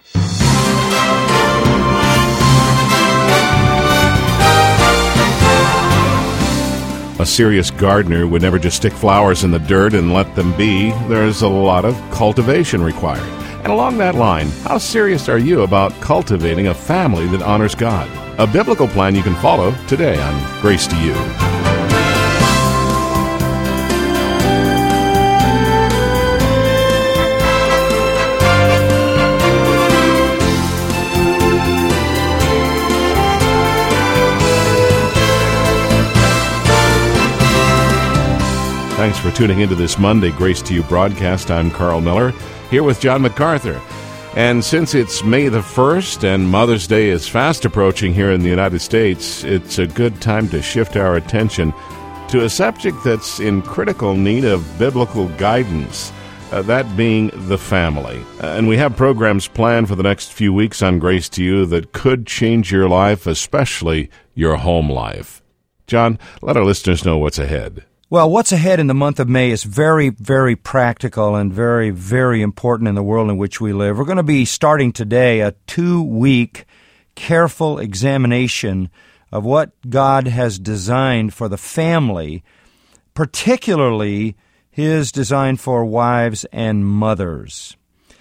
A serious gardener would never just stick flowers in the dirt and let them be. There's a lot of cultivation required. And along that line, how serious are you about cultivating a family that honors God? A biblical plan you can follow today on Grace to You. Thanks for tuning into this Monday Grace to You broadcast. I'm Carl Miller, here with John MacArthur. And since it's May the 1st and Mother's Day is fast approaching here in the United States, it's a good time to shift our attention to a subject that's in critical need of biblical guidance, that being the family. And we have programs planned for the next few weeks on Grace to You that could change your life, especially your home life. John, let our listeners know what's ahead. Well, what's ahead in the month of May is very, very practical and very, very important in the world in which we live. We're going to be starting today a 2-week careful examination of what God has designed for the family, particularly His design for wives and mothers.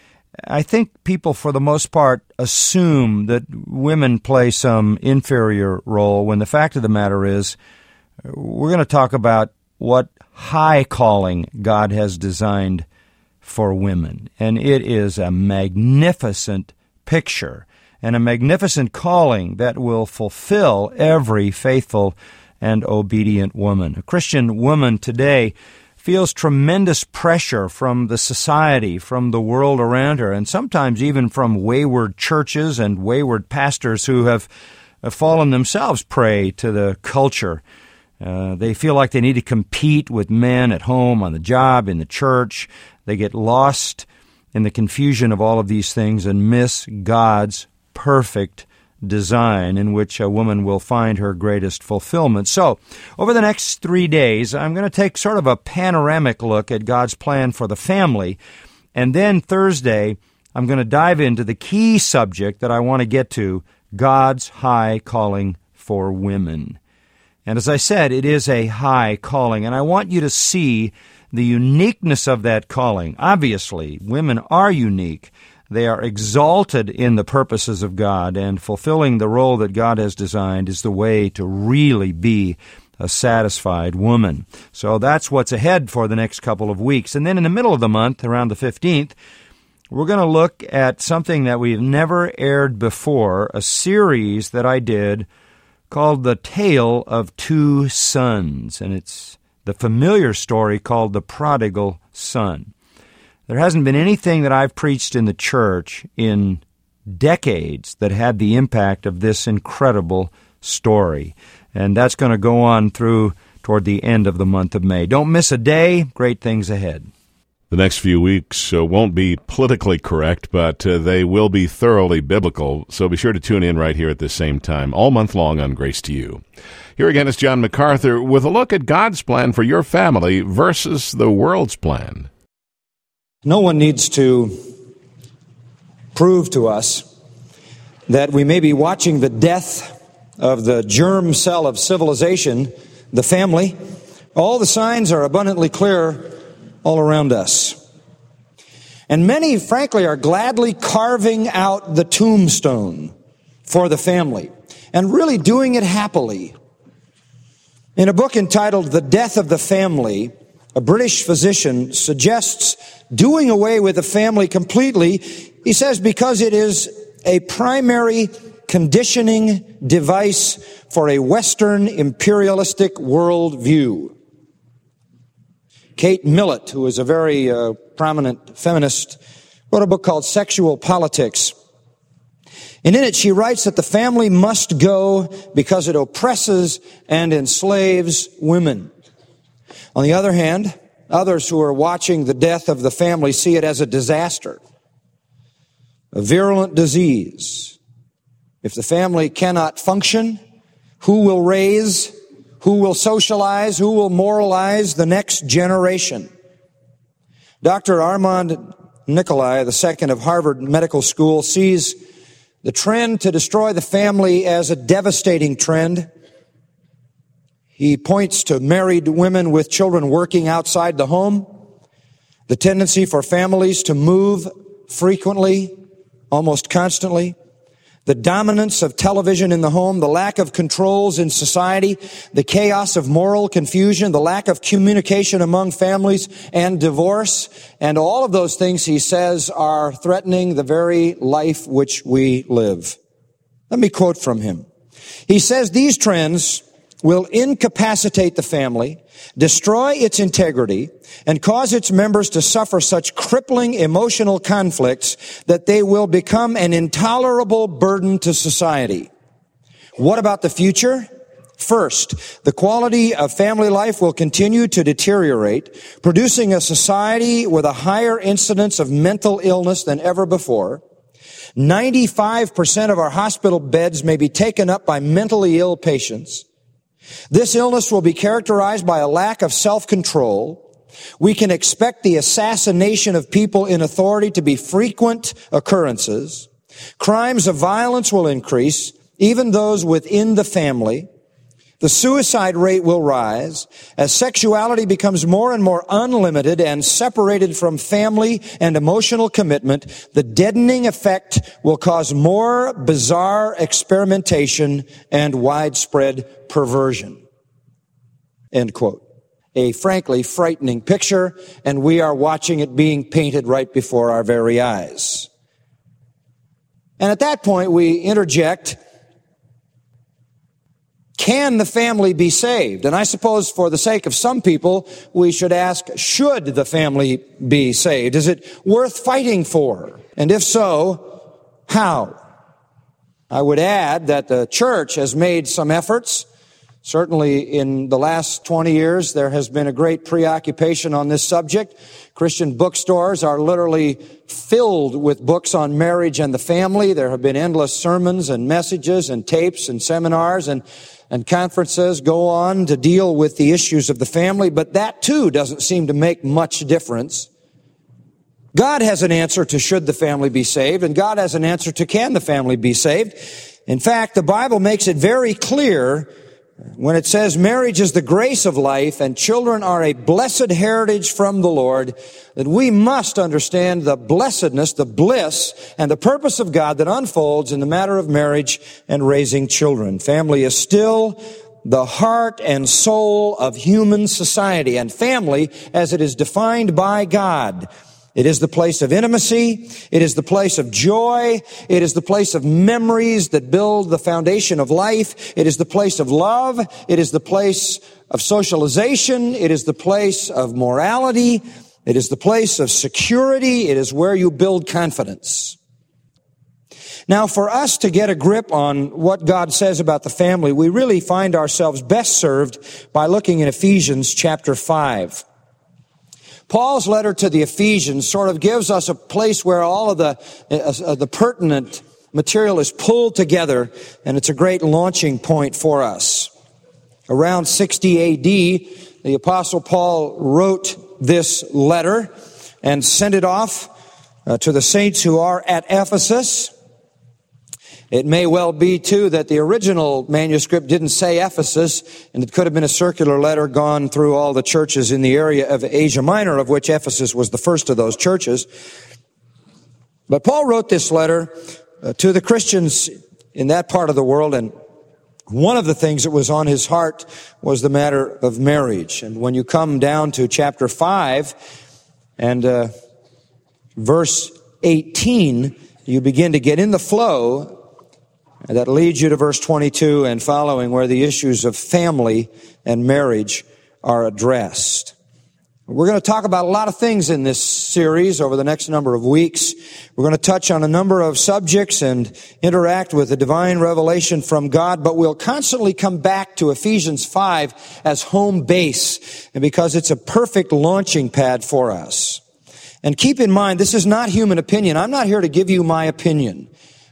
I think people, for the most part, assume that women play some inferior role, when the fact of the matter is we're going to talk about what high calling God has designed for women. And it is a magnificent picture and a magnificent calling that will fulfill every faithful and obedient woman. A Christian woman today feels tremendous pressure from the society, from the world around her, and sometimes even from wayward churches and wayward pastors who have fallen themselves prey to the culture. They feel like they need to compete with men at home, on the job, in the church. They get lost in the confusion of all of these things and miss God's perfect design in which a woman will find her greatest fulfillment. So, over the next 3 days, I'm going to take sort of a panoramic look at God's plan for the family. And then Thursday, I'm going to dive into the key subject that I want to get to, God's high calling for women. And as I said, it is a high calling, and I want you to see the uniqueness of that calling. Obviously, women are unique. They are exalted in the purposes of God, and fulfilling the role that God has designed is the way to really be a satisfied woman. So that's what's ahead for the next couple of weeks. And then in the middle of the month, around the 15th, we're going to look at something that we've never aired before, a series that I did called The Tale of Two Sons, and it's the familiar story called The Prodigal Son. There hasn't been anything that I've preached in the church in decades that had the impact of this incredible story, and that's going to go on through toward the end of the month of May. Don't miss a day. Great things ahead. The next few weeks won't be politically correct, but they will be thoroughly biblical, so be sure to tune in right here at the same time, all month long on Grace to You. Here again is John MacArthur with a look at God's plan for your family versus the world's plan. No one needs to prove to us that we may be watching the death of the germ cell of civilization, the family. All the signs are abundantly clear all around us. And many, frankly, are gladly carving out the tombstone for the family and really doing it happily. In a book entitled The Death of the Family, a British physician suggests doing away with the family completely. He says because it is a primary conditioning device for a Western imperialistic worldview. Kate Millett, who is a very prominent feminist, wrote a book called Sexual Politics. And in it she writes that the family must go because it oppresses and enslaves women. On the other hand, others who are watching the death of the family see it as a disaster, a virulent disease. If the family cannot function, who will raise, who will socialize, who will moralize the next generation? Dr. Armand Nicolai II of Harvard Medical School sees the trend to destroy the family as a devastating trend. He points to married women with children working outside the home, the tendency for families to move frequently, almost constantly, the dominance of television in the home, the lack of controls in society, the chaos of moral confusion, the lack of communication among families, and divorce. And all of those things, he says, are threatening the very life which we live. Let me quote from him. He says, these trends will incapacitate the family, destroy its integrity, and cause its members to suffer such crippling emotional conflicts that they will become an intolerable burden to society. What about the future? First, the quality of family life will continue to deteriorate, producing a society with a higher incidence of mental illness than ever before. 95% of our hospital beds may be taken up by mentally ill patients. This illness will be characterized by a lack of self-control. We can expect the assassination of people in authority to be frequent occurrences. Crimes of violence will increase, even those within the family. The suicide rate will rise as sexuality becomes more and more unlimited and separated from family and emotional commitment. The deadening effect will cause more bizarre experimentation and widespread perversion. End quote. A frankly frightening picture, and we are watching it being painted right before our very eyes. And at that point, we interject, can the family be saved? And I suppose for the sake of some people, we should ask, should the family be saved? Is it worth fighting for? And if so, how? I would add that the church has made some efforts. Certainly in the last 20 years, there has been a great preoccupation on this subject. Christian bookstores are literally filled with books on marriage and the family. There have been endless sermons and messages and tapes and seminars and conferences go on to deal with the issues of the family, but that too doesn't seem to make much difference. God has an answer to should the family be saved, and God has an answer to can the family be saved. In fact, the Bible makes it very clear when it says marriage is the grace of life and children are a blessed heritage from the Lord, that we must understand the blessedness, the bliss, and the purpose of God that unfolds in the matter of marriage and raising children. Family is still the heart and soul of human society, and family, as it is defined by God, it is the place of intimacy. It is the place of joy. It is the place of memories that build the foundation of life. It is the place of love. It is the place of socialization. It is the place of morality. It is the place of security. It is where you build confidence. Now, for us to get a grip on what God says about the family, we really find ourselves best served by looking at Ephesians chapter 5. Paul's letter to the Ephesians sort of gives us a place where all of the pertinent material is pulled together, and it's a great launching point for us. Around 60 AD, the Apostle Paul wrote this letter and sent it off to the saints who are at Ephesus. It may well be, too, that the original manuscript didn't say Ephesus, and it could have been a circular letter gone through all the churches in the area of Asia Minor, of which Ephesus was the first of those churches. But Paul wrote this letter to the Christians in that part of the world, and one of the things that was on his heart was the matter of marriage. And when you come down to chapter 5 and verse 18, you begin to get in the flow that leads you to verse 22 and following, where the issues of family and marriage are addressed. We're going to talk about a lot of things in this series over the next number of weeks. We're going to touch on a number of subjects and interact with the divine revelation from God, but we'll constantly come back to Ephesians 5 as home base, and because it's a perfect launching pad for us. And keep in mind, this is not human opinion. I'm not here to give you my opinion.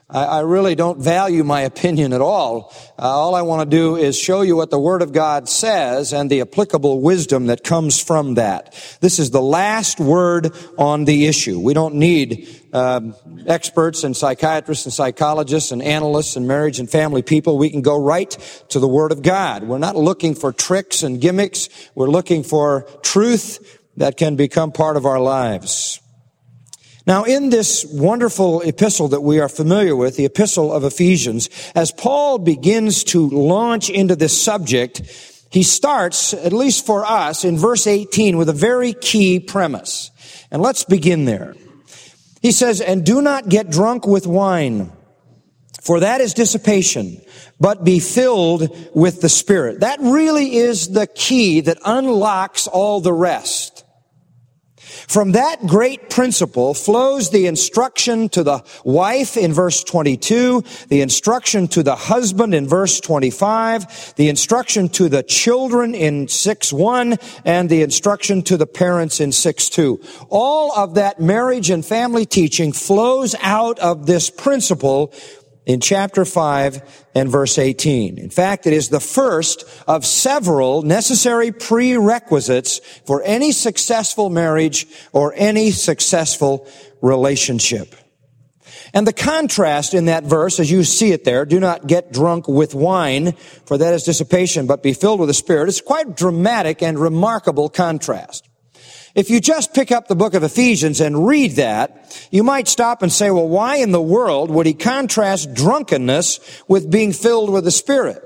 I really don't value my opinion at all. All I want to do is show you what the Word of God says and the applicable wisdom that comes from that. This is the last word on the issue. We don't need experts and psychiatrists and psychologists and analysts and marriage and family people. We can go right to the Word of God. We're not looking for tricks and gimmicks. We're looking for truth that can become part of our lives. Now, in this wonderful epistle that we are familiar with, the epistle of Ephesians, as Paul begins to launch into this subject, he starts, at least for us, in verse 18 with a very key premise. And let's begin there. He says, "And do not get drunk with wine, for that is dissipation, but be filled with the Spirit." That really is the key that unlocks all the rest. From that great principle flows the instruction to the wife in verse 22, the instruction to the husband in verse 25, the instruction to the children in 6:1, and the instruction to the parents in 6:2. All of that marriage and family teaching flows out of this principle in chapter 5 and verse 18. In fact, it is the first of several necessary prerequisites for any successful marriage or any successful relationship. And the contrast in that verse, as you see it there, "Do not get drunk with wine, for that is dissipation, but be filled with the Spirit," is quite dramatic and remarkable contrast. If you just pick up the book of Ephesians and read that, you might stop and say, well, why in the world would he contrast drunkenness with being filled with the Spirit?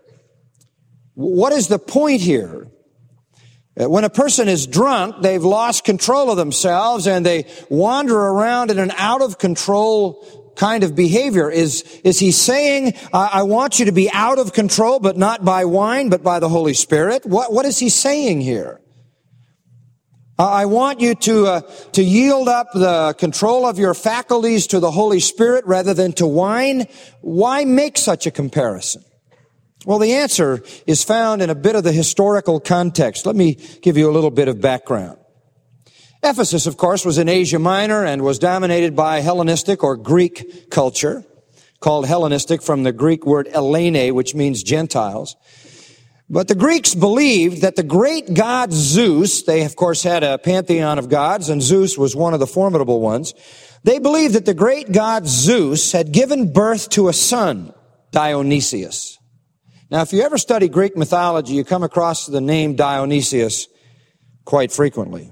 What is the point here? When a person is drunk, they've lost control of themselves and they wander around in an out-of-control kind of behavior. Is he saying, I want you to be out of control, but not by wine, but by the Holy Spirit? What is he saying here? I want you to yield up the control of your faculties to the Holy Spirit rather than to wine. Why make such a comparison? Well, the answer is found in a bit of the historical context. Let me give you a little bit of background. Ephesus, of course, was in Asia Minor and was dominated by Hellenistic or Greek culture, called Hellenistic from the Greek word Elene, which means Gentiles. But the Greeks believed that the great god Zeus, they of course had a pantheon of gods, and Zeus was one of the formidable ones. They believed that the great god Zeus had given birth to a son, Dionysius. Now, if you ever study Greek mythology, you come across the name Dionysius quite frequently.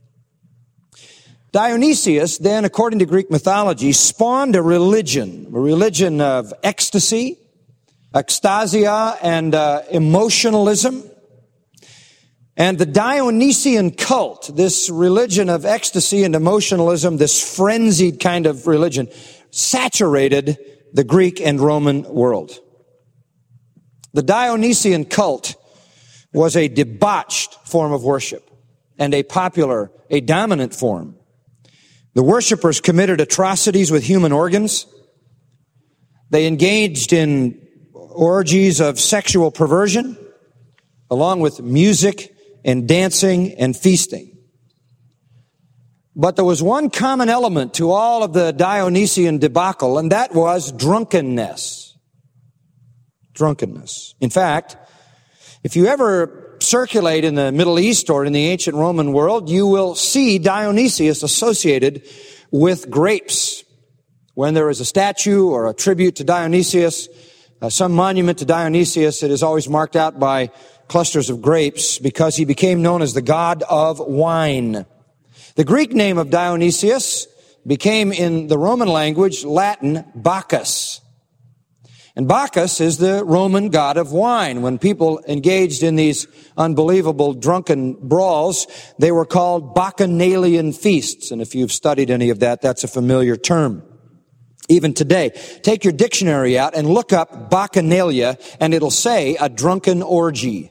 Dionysius then, according to Greek mythology, spawned a religion of ecstasy, ecstasia, and emotionalism. And the Dionysian cult, this religion of ecstasy and emotionalism, this frenzied kind of religion, saturated the Greek and Roman world. The Dionysian cult was a debauched form of worship and a dominant form. The worshipers committed atrocities with human organs. They engaged in orgies of sexual perversion, along with music and dancing and feasting. But there was one common element to all of the Dionysian debacle, and that was drunkenness. Drunkenness. In fact, if you ever circulate in the Middle East or in the ancient Roman world, you will see Dionysius associated with grapes. When there is a statue or a tribute to Dionysius, some monument to Dionysius, it is always marked out by clusters of grapes because he became known as the god of wine. The Greek name of Dionysius became in the Roman language Latin Bacchus. And Bacchus is the Roman god of wine. When people engaged in these unbelievable drunken brawls, they were called Bacchanalian feasts. And if you've studied any of that, that's a familiar term. Even today, take your dictionary out and look up Bacchanalia, and it'll say a drunken orgy.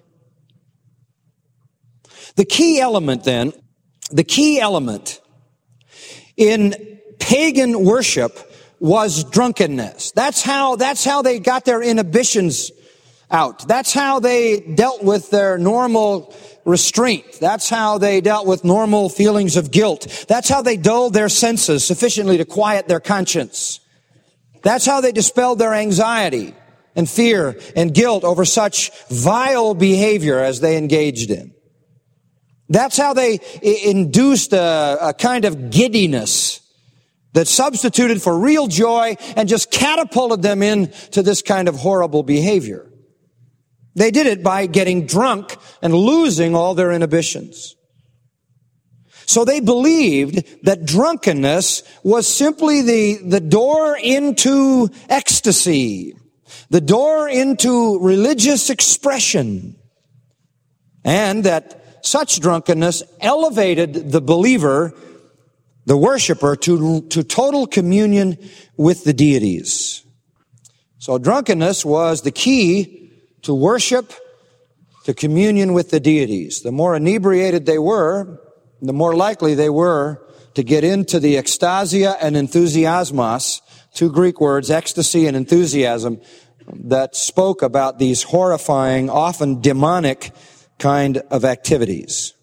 The key element in pagan worship was drunkenness. That's how they got their inhibitions out. That's how they dealt with their normal restraint. That's how they dealt with normal feelings of guilt. That's how they dulled their senses sufficiently to quiet their conscience. That's how they dispelled their anxiety and fear and guilt over such vile behavior as they engaged in. That's how they induced a kind of giddiness that substituted for real joy and just catapulted them into this kind of horrible behavior. They did it by getting drunk and losing all their inhibitions. So they believed that drunkenness was simply the door into ecstasy, the door into religious expression, and that such drunkenness elevated the believer, the worshiper, to total communion with the deities. So drunkenness was the key to worship, to communion with the deities. The more inebriated they were, the more likely they were to get into the ecstasia and enthusiasmos, two Greek words, ecstasy and enthusiasm, that spoke about these horrifying, often demonic kind of activities.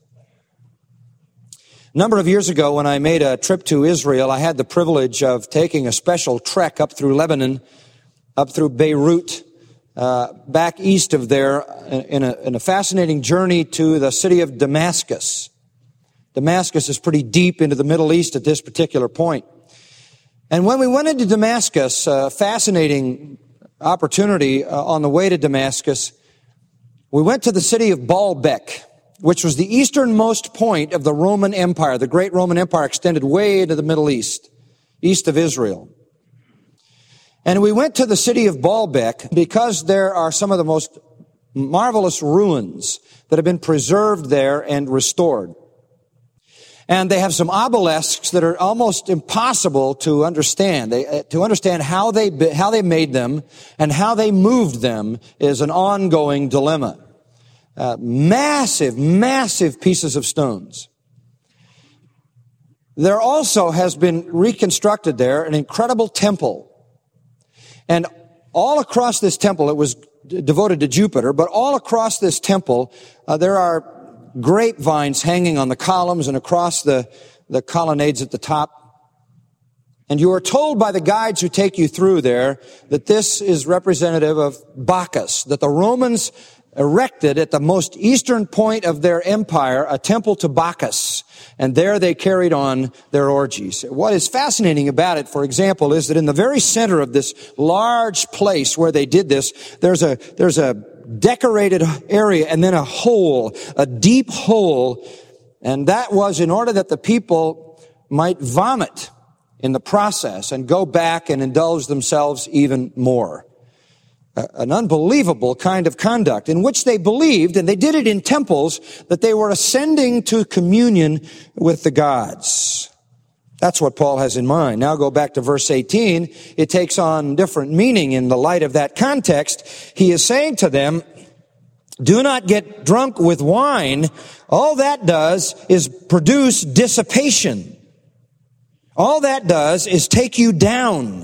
A number of years ago, when I made a trip to Israel, I had the privilege of taking a special trek up through Lebanon, up through Beirut, back east of there, in a fascinating journey to the city of Damascus. Damascus is pretty deep into the Middle East at this particular point. And when we went into Damascus, a fascinating opportunity on the way to Damascus, we went to the city of Baalbek, which was the easternmost point of the Roman Empire. The great Roman Empire extended way into the Middle East, east of Israel. And we went to the city of Baalbek because there are some of the most marvelous ruins that have been preserved there and restored. And they have some obelisks that are almost impossible to understand. To understand how they made them and how they moved them is an ongoing dilemma. Massive pieces of stones. There also has been reconstructed there an incredible temple. And all across this temple, it was devoted to Jupiter, but all across this temple, there are grapevines hanging on the columns and across the colonnades at the top. And you are told by the guides who take you through there that this is representative of Bacchus, that the Romans erected at the most eastern point of their empire a temple to Bacchus, and there they carried on their orgies. What is fascinating about it, for example, is that in the very center of this large place where they did this, there's a decorated area and then a hole, a deep hole, and that was in order that the people might vomit in the process and go back and indulge themselves even more. An unbelievable kind of conduct in which they believed, and they did it in temples, that they were ascending to communion with the gods. That's what Paul has in mind. Now go back to verse 18. It takes on different meaning in the light of that context. He is saying to them, do not get drunk with wine. All that does is produce dissipation. All that does is take you down.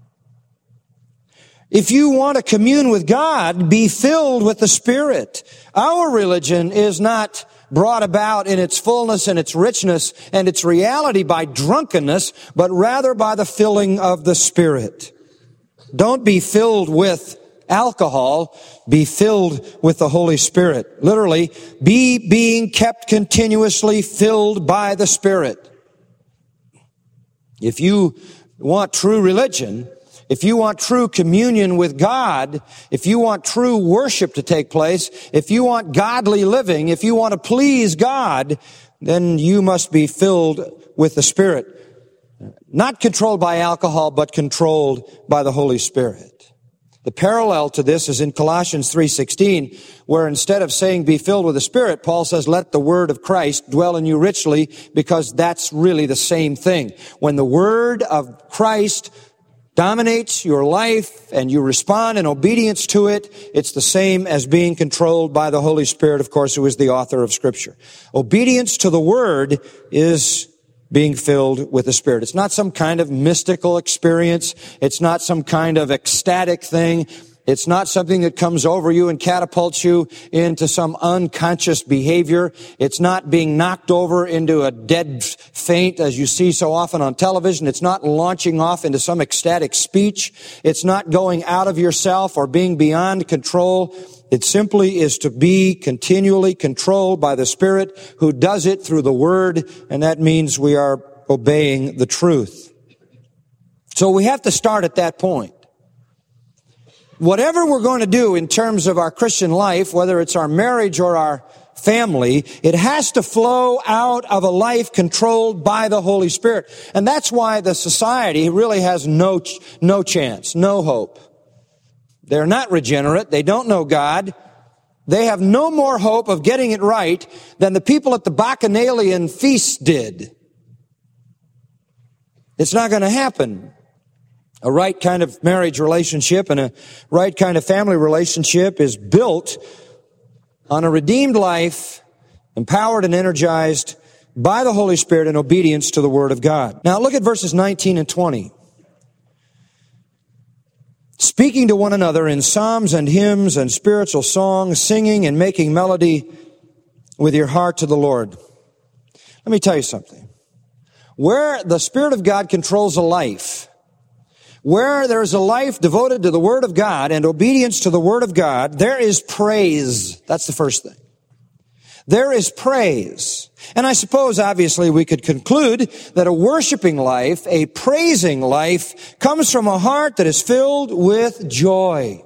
If you want to commune with God, be filled with the Spirit. Our religion is not brought about in its fullness and its richness and its reality by drunkenness, but rather by the filling of the Spirit. Don't be filled with alcohol, be filled with the Holy Spirit. Literally, be being kept continuously filled by the Spirit. If you want true religion, if you want true communion with God, if you want true worship to take place, if you want godly living, if you want to please God, then you must be filled with the Spirit. Not controlled by alcohol, but controlled by the Holy Spirit. The parallel to this is in Colossians 3:16, where instead of saying be filled with the Spirit, Paul says let the word of Christ dwell in you richly, because that's really the same thing. When the word of Christ dominates your life and you respond in obedience to it, it's the same as being controlled by the Holy Spirit, of course, who is the author of Scripture. Obedience to the Word is being filled with the Spirit. It's not some kind of mystical experience. It's not some kind of ecstatic thing. It's not something that comes over you and catapults you into some unconscious behavior. It's not being knocked over into a dead faint as you see so often on television. It's not launching off into some ecstatic speech. It's not going out of yourself or being beyond control. It simply is to be continually controlled by the Spirit who does it through the Word, and that means we are obeying the truth. So we have to start at that point. Whatever we're going to do in terms of our Christian life, whether it's our marriage or our family, it has to flow out of a life controlled by the Holy Spirit. And that's why the society really has no chance, no hope. They're not regenerate. They don't know God. They have no more hope of getting it right than the people at the Bacchanalian feast did. It's not going to happen. A right kind of marriage relationship and a right kind of family relationship is built on a redeemed life, empowered and energized by the Holy Spirit in obedience to the Word of God. Now look at verses 19 and 20. Speaking to one another in psalms and hymns and spiritual songs, singing and making melody with your heart to the Lord. Let me tell you something. Where the Spirit of God controls a life, where there is a life devoted to the Word of God and obedience to the Word of God, there is praise. That's the first thing. There is praise. And I suppose, obviously, we could conclude that a worshiping life, a praising life, comes from a heart that is filled with joy.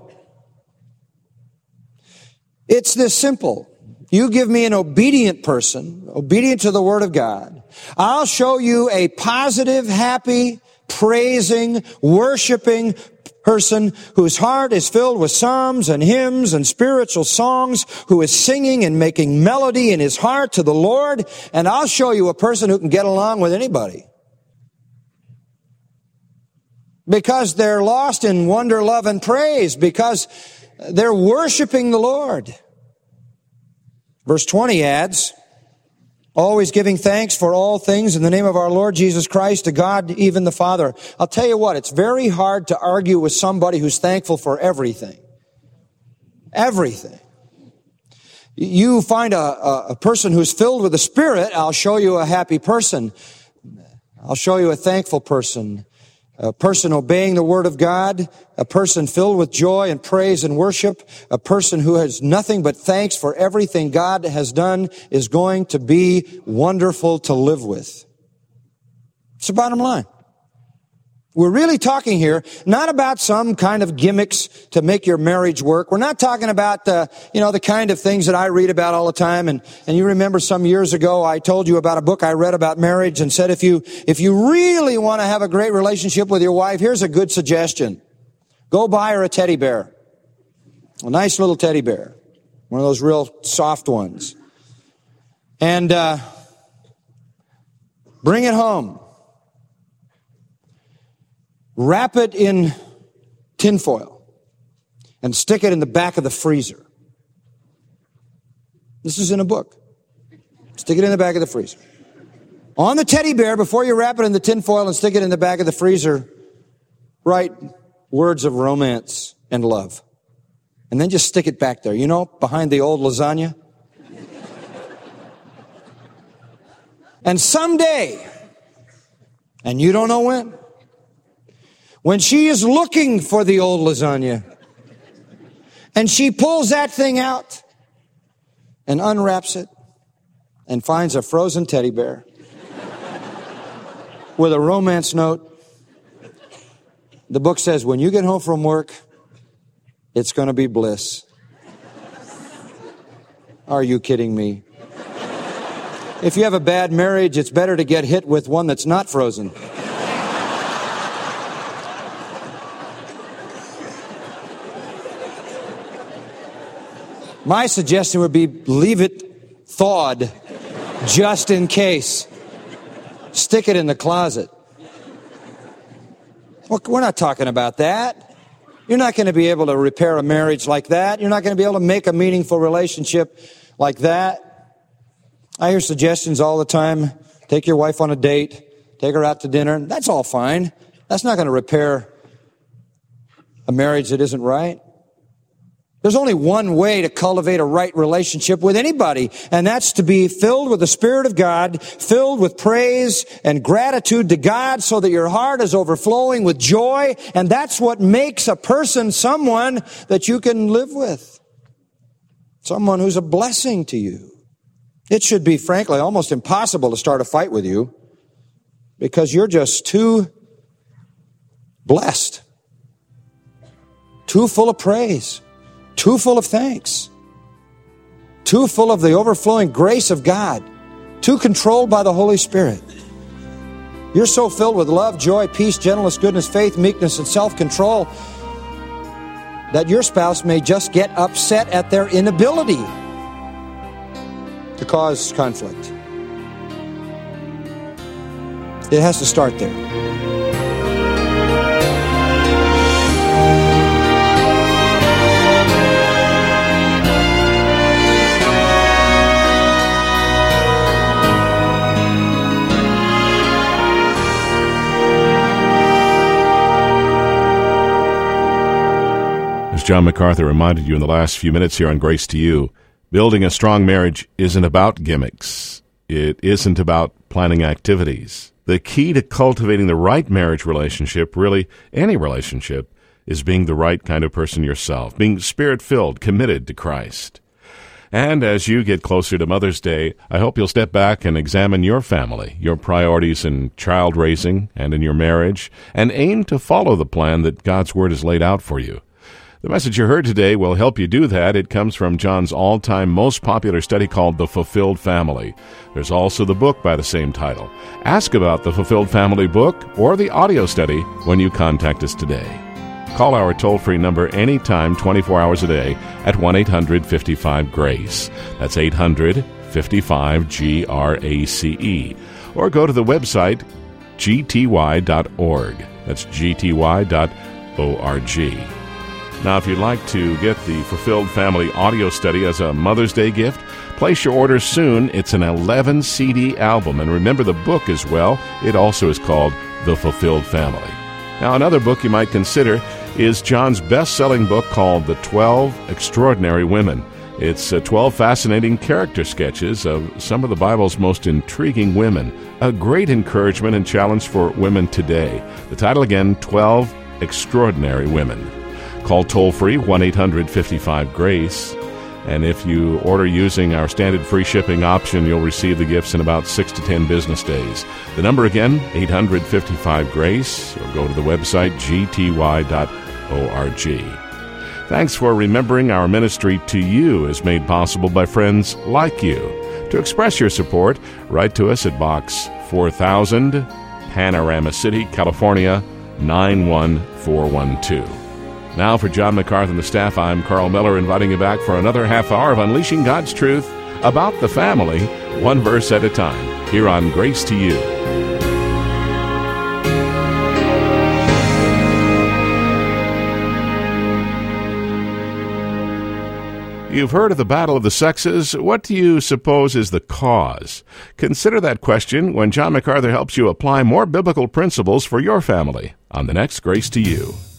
It's this simple. You give me an obedient person, obedient to the Word of God. I'll show you a positive, happy, praising, worshiping person whose heart is filled with psalms and hymns and spiritual songs, who is singing and making melody in his heart to the Lord, and I'll show you a person who can get along with anybody. Because they're lost in wonder, love, and praise, because they're worshiping the Lord. Verse 20 adds, always giving thanks for all things in the name of our Lord Jesus Christ to God, even the Father. I'll tell you what, it's very hard to argue with somebody who's thankful for everything. Everything. You find a person who's filled with the Spirit, I'll show you a happy person. I'll show you a thankful person. A person obeying the Word of God, a person filled with joy and praise and worship, a person who has nothing but thanks for everything God has done is going to be wonderful to live with. It's the bottom line. We're really talking here not about some kind of gimmicks to make your marriage work. We're not talking about, the kind of things that I read about all the time. And you remember some years ago, I told you about a book I read about marriage and said, if you really want to have a great relationship with your wife, here's a good suggestion. Go buy her a teddy bear. A nice little teddy bear. One of those real soft ones. And, bring it home. Wrap it in tinfoil and stick it in the back of the freezer. This is in a book. Stick it in the back of the freezer. On the teddy bear, before you wrap it in the tinfoil and stick it in the back of the freezer, write words of romance and love. And then just stick it back there, behind the old lasagna. And someday, and you don't know when she is looking for the old lasagna, and she pulls that thing out and unwraps it and finds a frozen teddy bear with a romance note, the book says, when you get home from work, it's going to be bliss. Are you kidding me? If you have a bad marriage, it's better to get hit with one that's not frozen. My suggestion would be leave it thawed just in case. Stick it in the closet. Well, we're not talking about that. You're not going to be able to repair a marriage like that. You're not going to be able to make a meaningful relationship like that. I hear suggestions all the time. Take your wife on a date. Take her out to dinner. That's all fine. That's not going to repair a marriage that isn't right. There's only one way to cultivate a right relationship with anybody, and that's to be filled with the Spirit of God, filled with praise and gratitude to God so that your heart is overflowing with joy, and that's what makes a person someone that you can live with. Someone who's a blessing to you. It should be, frankly, almost impossible to start a fight with you because you're just too blessed, too full of praise, too full of thanks, too full of the overflowing grace of God, too controlled by the Holy Spirit. You're so filled with love, joy, peace, gentleness, goodness, faith, meekness, and self-control that your spouse may just get upset at their inability to cause conflict. It has to start there. John MacArthur reminded you in the last few minutes here on Grace to You, building a strong marriage isn't about gimmicks. It isn't about planning activities. The key to cultivating the right marriage relationship, really any relationship, is being the right kind of person yourself, being Spirit-filled, committed to Christ. And as you get closer to Mother's Day, I hope you'll step back and examine your family, your priorities in child raising and in your marriage, and aim to follow the plan that God's Word has laid out for you. The message you heard today will help you do that. It comes from John's all-time most popular study called The Fulfilled Family. There's also the book by the same title. Ask about the Fulfilled Family book or the audio study when you contact us today. Call our toll-free number anytime, 24 hours a day, at 1-800-55-GRACE. That's 800-55-GRACE. Or go to the website, gty.org. That's gty.org. Now, if you'd like to get the Fulfilled Family audio study as a Mother's Day gift, place your order soon. It's an 11-CD album. And remember the book as well. It also is called The Fulfilled Family. Now, another book you might consider is John's best-selling book called The 12 Extraordinary Women. It's 12 fascinating character sketches of some of the Bible's most intriguing women. A great encouragement and challenge for women today. The title again, 12 Extraordinary Women. Call toll-free 1-800-55-GRACE. And if you order using our standard free shipping option, you'll receive the gifts in about 6 to 10 business days. The number again, 800-55-GRACE, or go to the website, gty.org. Thanks for remembering our ministry to you is made possible by friends like you. To express your support, write to us at Box 4000, Panorama City, California, 91412. Now for John MacArthur and the staff, I'm Carl Miller, inviting you back for another half hour of unleashing God's truth about the family, one verse at a time, here on Grace to You. You've heard of the battle of the sexes. What do you suppose is the cause? Consider that question when John MacArthur helps you apply more biblical principles for your family on the next Grace to You.